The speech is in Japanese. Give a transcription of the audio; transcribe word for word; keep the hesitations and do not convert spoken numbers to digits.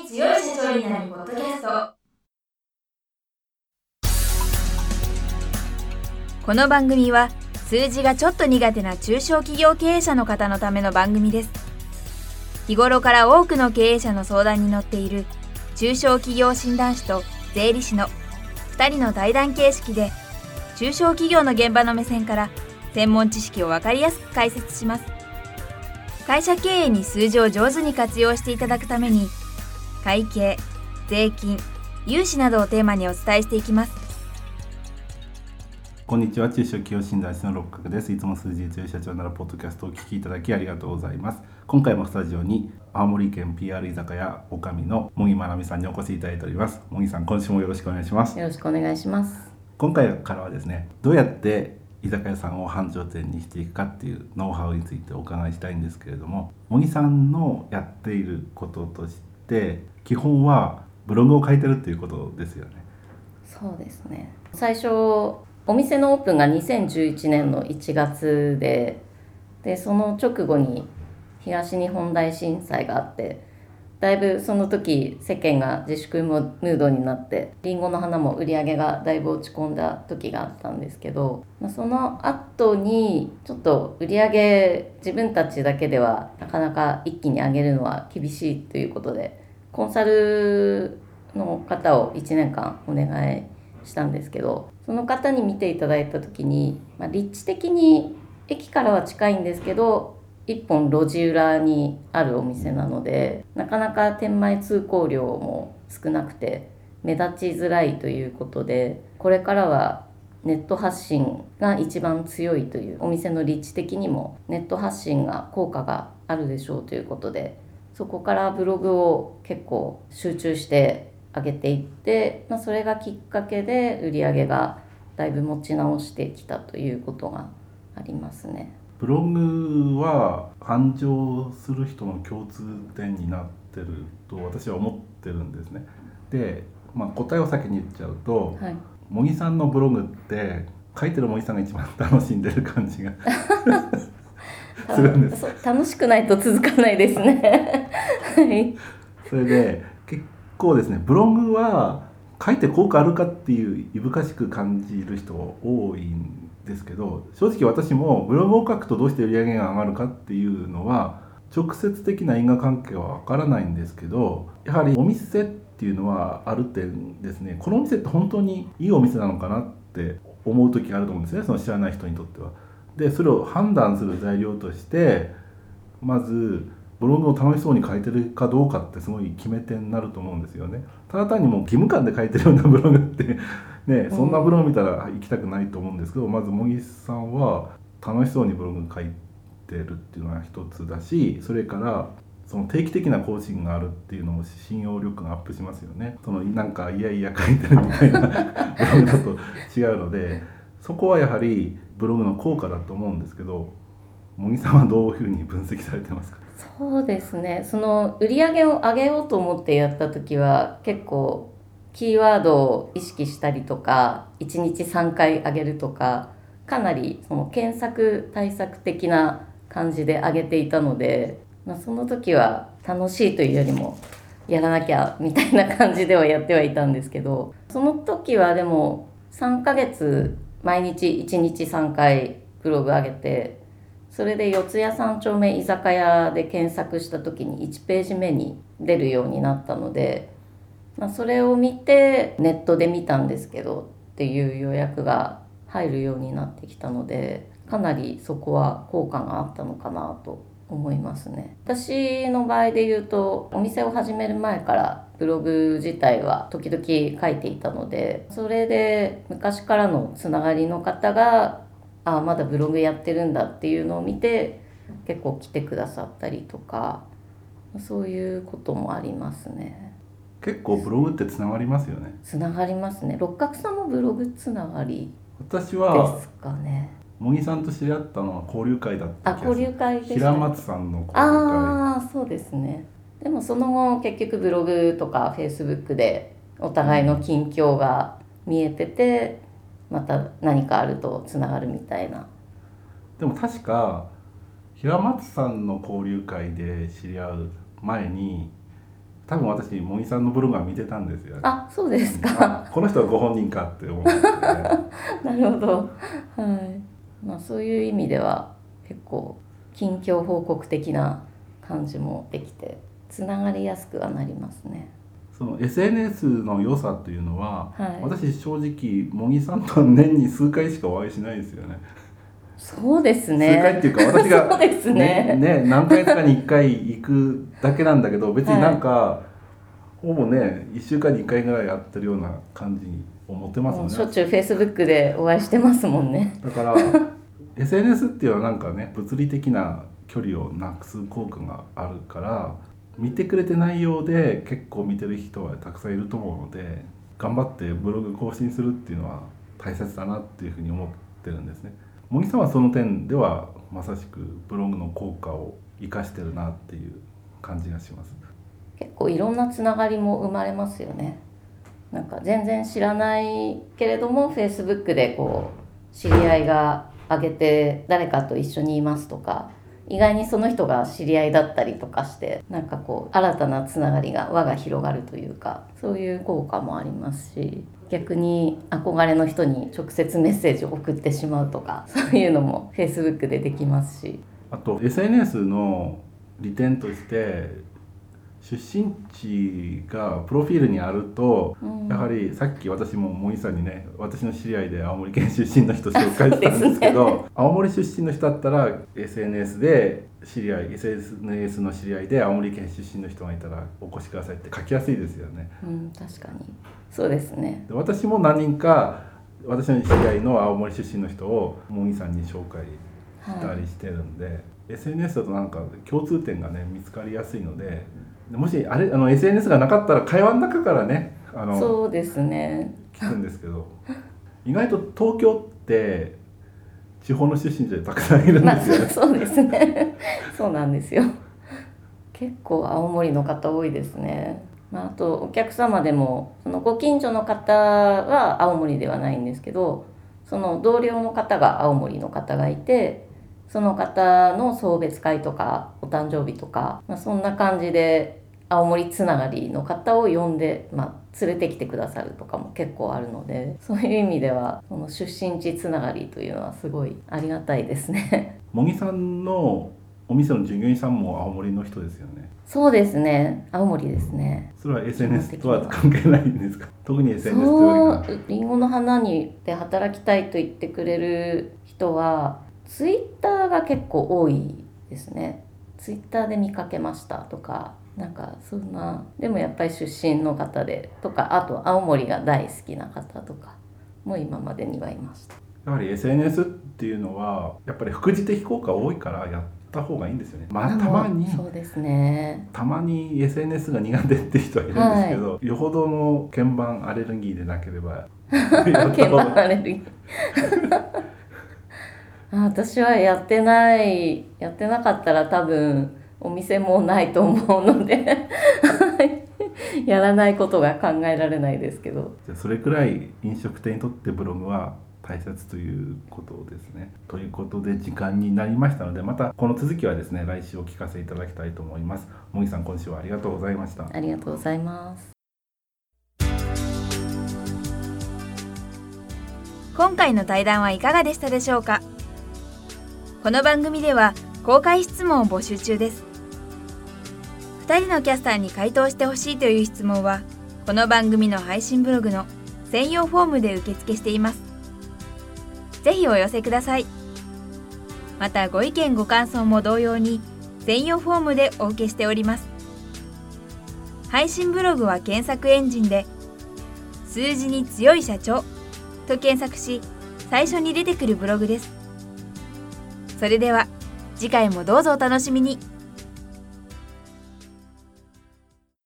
強い社長になるポッドキャスト。この番組は数字がちょっと苦手な中小企業経営者の方のための番組です。日頃から多くの経営者の相談に乗っている中小企業診断士と税理士のふたりの対談形式で、中小企業の現場の目線から専門知識を分かりやすく解説します。会社経営に数字を上手に活用していただくために、会計、税金、融資などをテーマにお伝えしていきます。 こんにちは、中小企業診断士の六角です。いつも数字に強い社長ならポッドキャストをお聞きいただきありがとうございます。今回もスタジオに青森県 ピーアール 居酒屋おかみの茂木まなみさんにお越しいただいております。茂木さん、今週もよろしくお願いします。 よろしくお願いします。 今回からはですね、どうやって居酒屋さんを繁盛店にしていくかっていうノウハウについてお伺いしたいんですけれども、茂木さんのやっていることとして基本はブログを書いてるっていうことですよね。 そうですね。最初お店のオープンがにせんじゅういちねんのいちがつで、でその直後に東日本大震災があって、だいぶその時世間が自粛ムードになって、リンゴの花も売り上げがだいぶ落ち込んだ時があったんですけど、その後にちょっと売り上げ自分たちだけではなかなか一気に上げるのは厳しいということで、コンサルの方をいちねんかんお願いしたんですけど、その方に見ていただいた時に、まあ、立地的に駅からは近いんですけど、一本路地裏にあるお店なので、なかなか店前通行量も少なくて目立ちづらいということで、これからはネット発信が一番強いという、お店の立地的にもネット発信が効果があるでしょうということで、そこからブログを結構集中して上げていって、まあ、それがきっかけで売り上げがだいぶ持ち直してきたということがありますね。 ブログは繁盛する人の共通点になってると私は思ってるんですね。で、まあ、答えを先に言っちゃうと、はい、茂木さんのブログって書いてる茂木さんが一番楽しんでる感じがするんです。 楽しくないと続かないですねはい、 それで結構ですね、ブログは書いて効果あるかっていういぶかしく感じる人多いんですけど、正直私もブログを書くとどうして売り上げが上がるかっていうのは直接的な因果関係はわからないんですけど、やはりお店っていうのはある点ですね、このお店って本当にいいお店なのかなって思う時があると思うんですね、その知らない人にとっては。でそれを判断する材料として、まずブログを楽しそうに書いてるかどうかってすごい決め手になると思うんですよね。ただ単にもう義務感で書いてるようなブログってね、そんなブログ見たら行きたくないと思うんですけど、まず茂木さんは楽しそうにブログ書いてるっていうのが一つだし、それからその定期的な更新があるっていうのも信用力がアップしますよね。そのなんかいやいや書いてるみたいなブログだと違うので、そこはやはりブログの効果だと思うんですけど、茂木さんはどういうふうに分析されてますか？ そうですね、その売り上げを上げようと思ってやった時は結構キーワードを意識したりとか、いちにちさんかい上げるとか、かなりその検索対策的な感じで上げていたので、まあ、その時は楽しいというよりもやらなきゃみたいな感じではやってはいたんですけど、その時はでもさんかげつ毎日いちにちさんかいブログ上げて、それで四谷三丁目居酒屋で検索した時にいちページ目に出るようになったので、まあ、それを見てネットで見たんですけどっていう予約が入るようになってきたので、かなりそこは効果があったのかなと思いますね。私の場合で言うと、お店を始める前からブログ自体は時々書いていたので、それで昔からのつながりの方があまだブログやってるんだっていうのを見て結構来てくださったりとか、そういうこともありますね。 結構ブログってつながりますよね。 つながりますね。六角さんもブログつながり私はですかね。 茂木さんと知り合ったのは交流会だった気がする。 あ、交流会でした。 平松さんの交流会。 ああ、そうですね。でもその後結局ブログとかフェイスブックでお互いの近況が見えてて、また何かあるとつながるみたいな。 でも確か平松さんの交流会で知り合う前に多分私茂木さんのブログは見てたんですよ。 あ、そうですか。 この人はご本人かって思って、ね、 なるほど、はいまあ、そういう意味では結構近況報告的な感じもできてつながりやすくはなりますね。 その エスエヌエス の良さっていうのは、 はい、 私正直茂木さんとは年に数回しかお会いしないですよね。 そうですね。 数回っていうか私がそうですね。 ね、ね何回かにいっかい行くだけなんだけど別になんか、はい、ほぼねいっしゅうかんにいっかいぐらい会ってるような感じに思ってますもんね。 しょっちゅう フェイスブック でお会いしてますもんね。 だからエスエヌエス っていうのはなんかね物理的な距離をなくす効果があるから見てくれてないようで結構見てる人はたくさんいると思うので頑張ってブログ更新するっていうのは大切だなっていうふうに思ってるんですね。茂木さんはその点ではまさしくブログの効果を生かしてるなっていう感じがします。 結構いろんなつながりも生まれますよね。なんか全然知らないけれども フェイスブック でこう知り合いが上げて誰かと一緒にいますとか意外にその人が知り合いだったりとかしてなんかこう新たなつながりが輪が広がるというかそういう効果もありますし逆に憧れの人に直接メッセージを送ってしまうとかそういうのも フェイスブック でできますしあと エスエヌエス の利点として出身地がプロフィールにあると、うん、やはりさっき私も茂木さんにね私の知り合いで青森県出身の人紹介したんですけどね、青森出身の人だったら エスエヌエス で知り合い エスエヌエス の知り合いで青森県出身の人がいたらお越しくださいって書きやすいですよね。 うん、確かにそうですね。 で私も何人か私の知り合いの青森出身の人を茂木さんに紹介したりしてるんで、はい、エスエヌエス だとなんか共通点がね見つかりやすいのでもしあれあの エスエヌエス がなかったら会話の中からねあのそうですね聞くんですけど意外と東京って地方の出身者たくさんいるんですよね、 まあ、そうですねそうなんですよ。結構青森の方多いですね。まあ、あとお客様でもそのご近所の方は青森ではないんですけどその同僚の方が青森の方がいてその方の送別会とかお誕生日とか、まあ、そんな感じで青森つながりの方を呼んで、まあ、連れてきてくださるとかも結構あるのでそういう意味ではその出身地つながりというのはすごいありがたいですね。 茂木さんのお店の従業員さんも青森の人ですよね。 そうですね、青森ですね。 それは エスエヌエス とは関係ないんですか？特に エスエヌエス というよりかりんごの花にで働きたいと言ってくれる人はツイッターが結構多いですね。ツイッターで見かけましたとかなんかそんなでもやっぱり出身の方でとかあと青森が大好きな方とかも今までにはいました。 やはり エスエヌエス っていうのはやっぱり副次的効果多いからやった方がいいんですよね。まあたまにそうですね。 たまに エスエヌエス が苦手って人はいるんですけど、はい、よほどの鍵盤アレルギーでなければ鍵盤アレルギー私はやってないやってなかったら多分お店もないと思うのでやらないことが考えられないですけどじゃあそれくらい飲食店にとってブログは大切ということですね。ということで時間になりましたのでまたこの続きはですね来週お聞かせいただきたいと思います。茂木さん今週はありがとうございました。 ありがとうございます。 今回の対談はいかがでしたでしょうか。この番組では公開質問を募集中です。ふたりのキャスターに回答してほしいという質問はこの番組の配信ブログの専用フォームで受付しています。ぜひお寄せください。またご意見ご感想も同様に専用フォームでお受けしております。配信ブログは検索エンジンで数字に強い社長と検索し最初に出てくるブログです。それでは次回もどうぞお楽しみに。